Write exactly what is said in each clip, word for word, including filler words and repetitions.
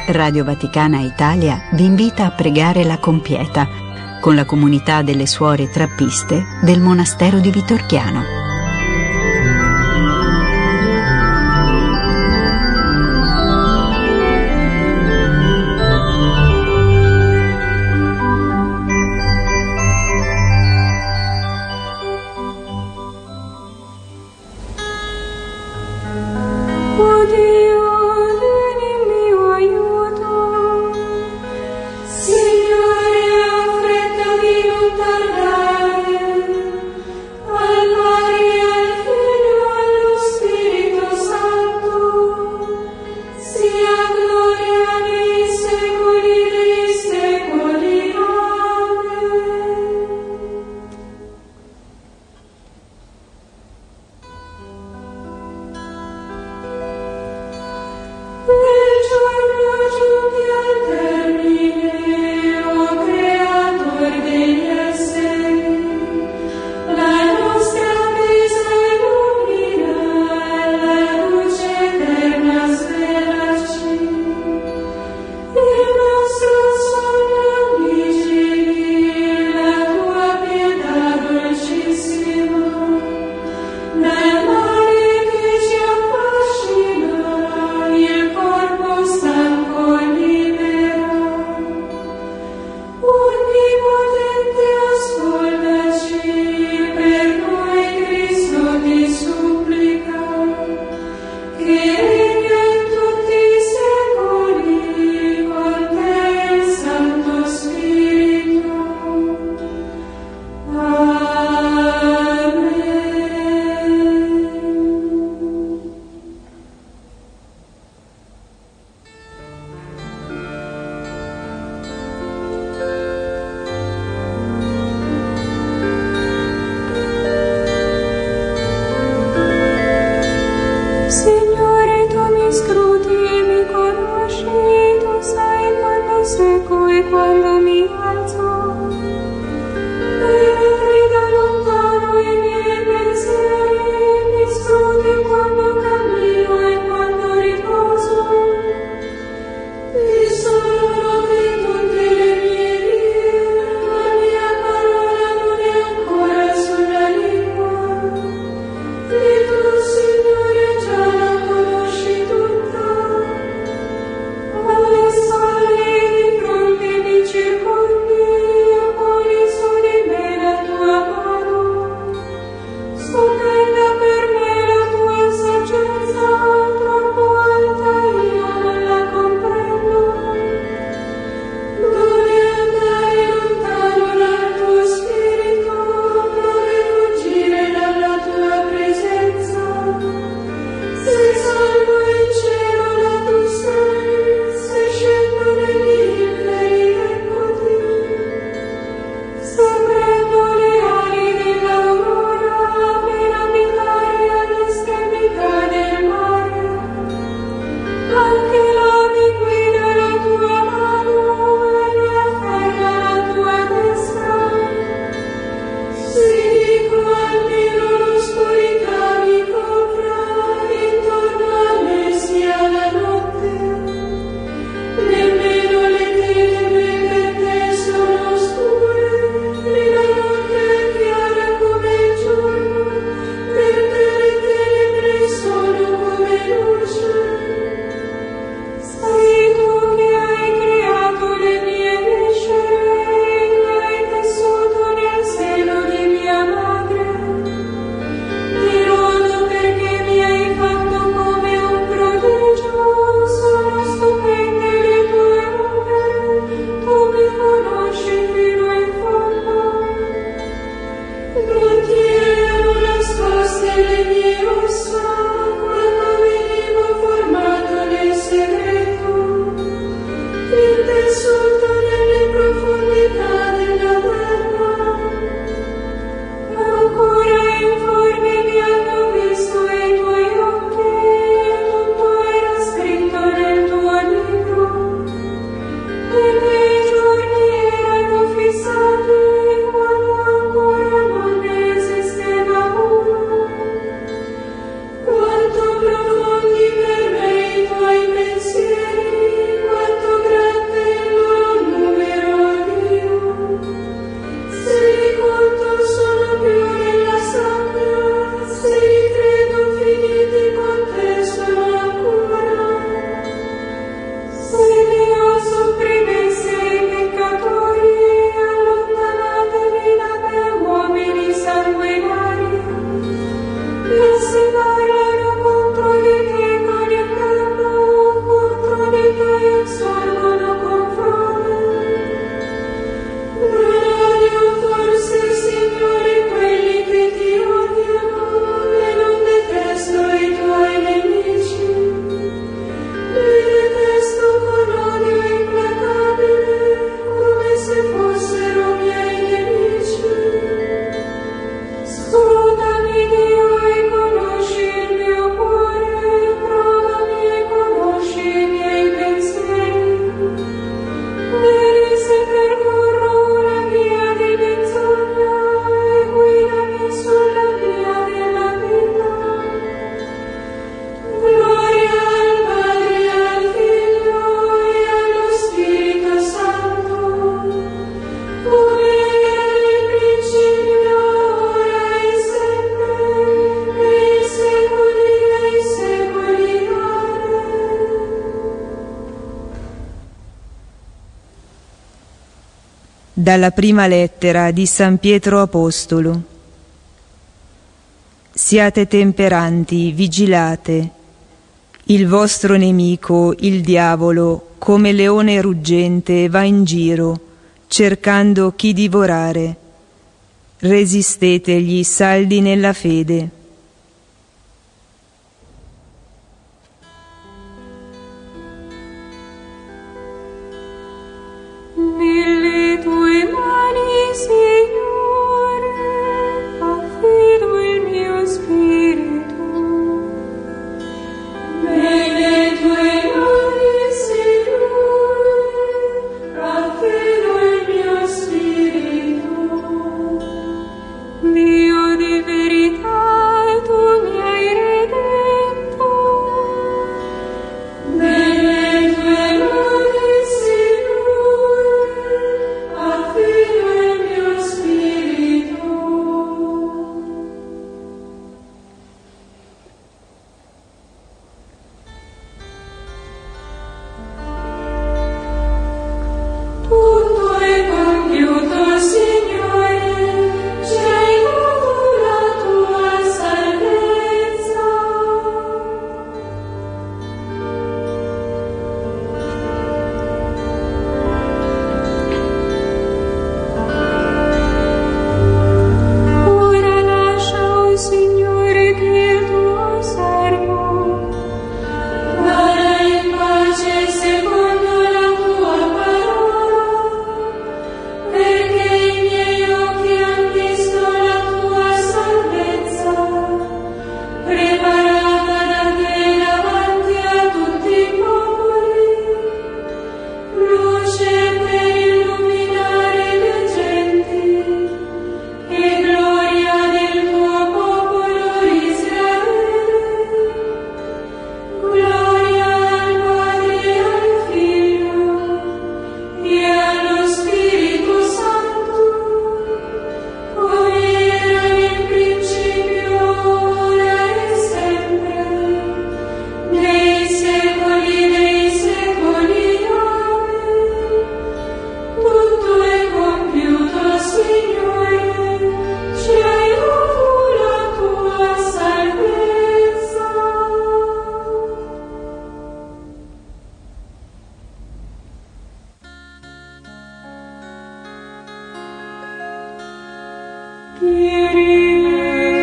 Radio Vaticana Italia vi invita a pregare la Compieta con la comunità delle suore trappiste del monastero di Vitorchiano. Signore, affrettati non tardare, al mare Dalla prima lettera di San Pietro Apostolo. Siate temperanti, vigilate. Il vostro nemico, il diavolo, come leone ruggente, va in giro, cercando chi divorare. Resistetegli saldi nella fede. Nelle tue mani, Signore, affido il mio spirito. Nelle tue mani, Signore, affido il mio spirito. Dio di verità, tu mi hai redento. Nelle tue mani, Signore, affido il mio spirito. Tutto è compiuto, Signore, ci hai dato la tua salvezza. Ora lascia, oh Signore, che il tuo servo vada in pace secondo la tua parola, perché i miei occhi han visto la tua salvezza, preparata da te davanti a tutti i popoli, luce per illuminare le genti e gloria del tuo popolo Israele. Gloria al Padre e al Figlio e allo Spirito Santo, come era nel principio, ora e sempre, nei secoli dei secoli. Amen. Tutto è compiuto, Signore, ci hai dato la tua salvezza. Kyrie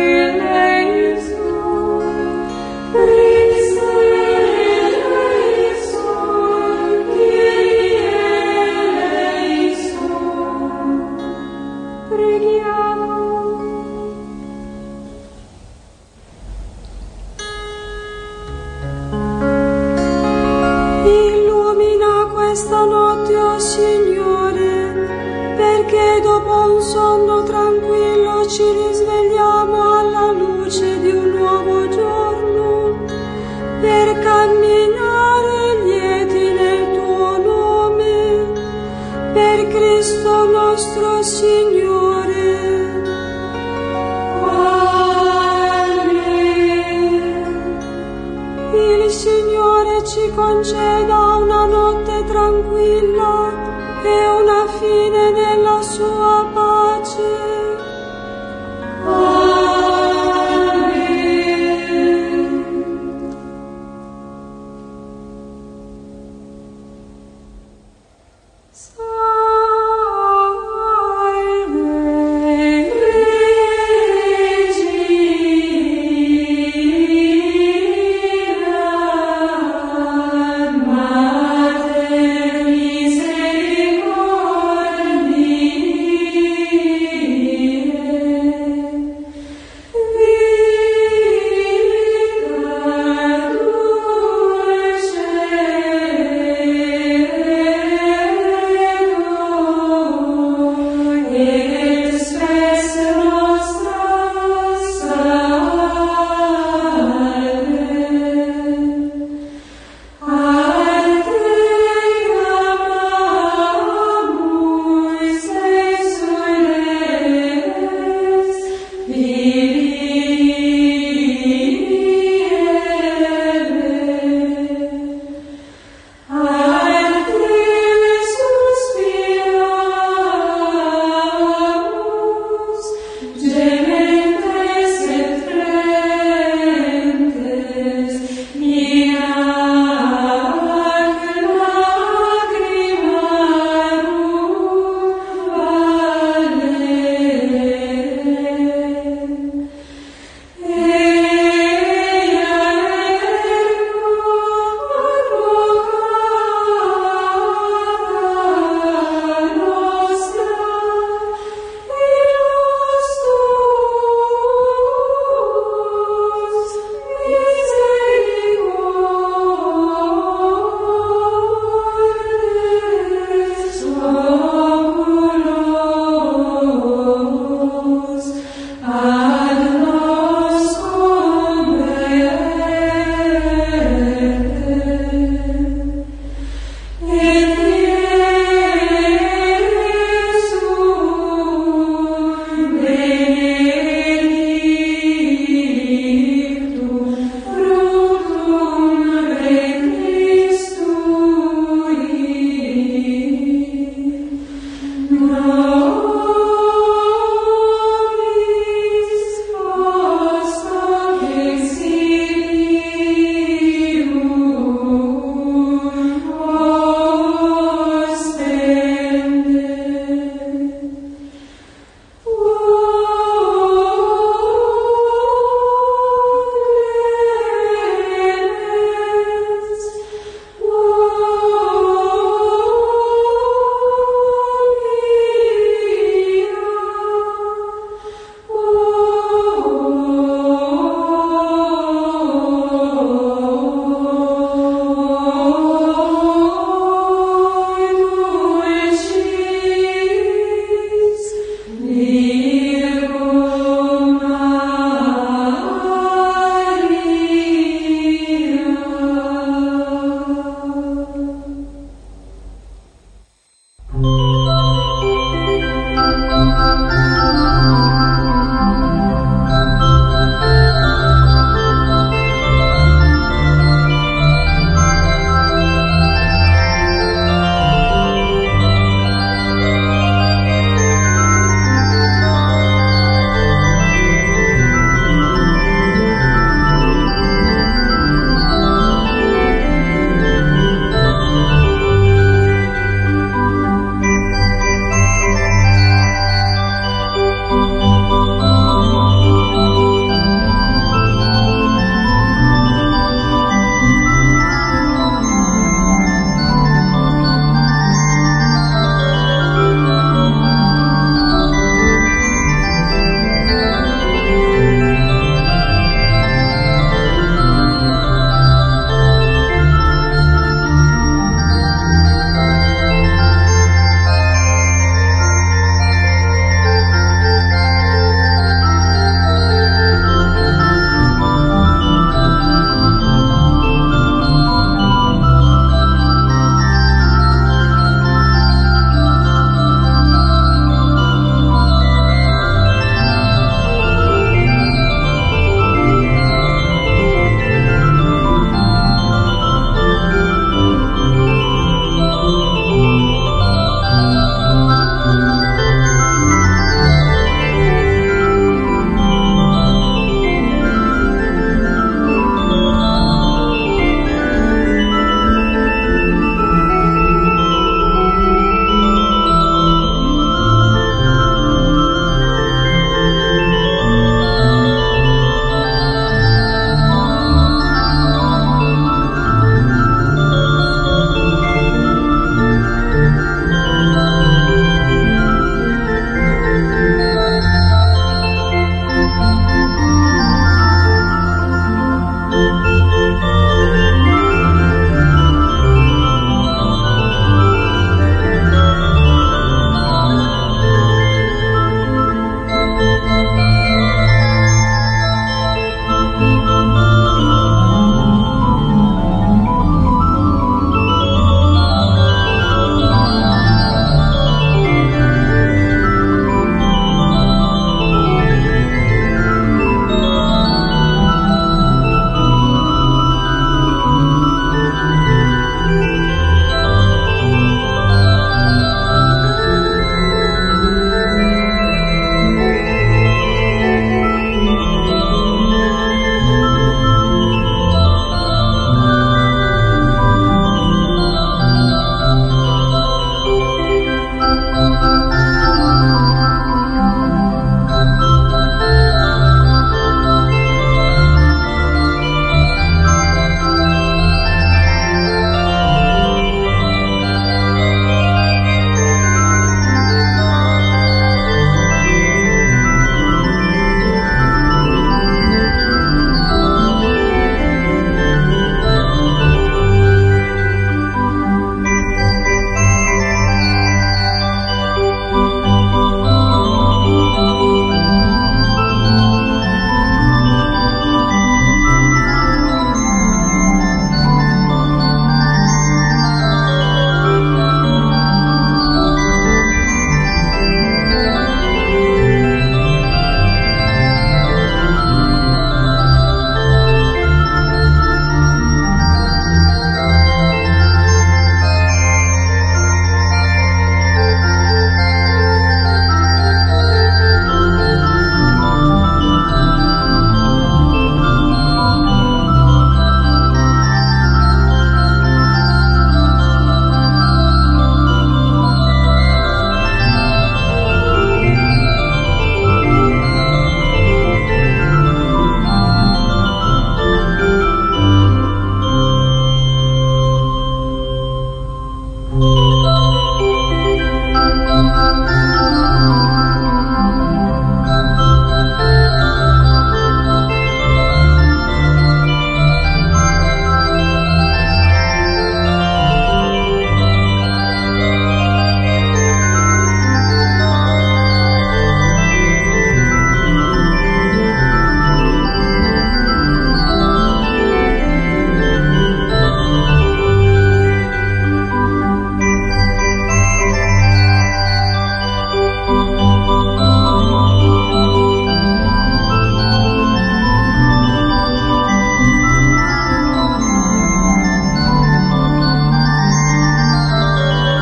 eleison, Christe eleison, Kyrie eleison. Preghiamo. Illumina questa notte, oh Signore, perché dopo un sonno tranquillo ci risvegliamo alla luce di un nuovo giorno, per camminare lieti nel tuo nome, per Cristo nostro Signore. Amen. Il Signore ci conceda una notte tranquilla e una fine nella sua pace.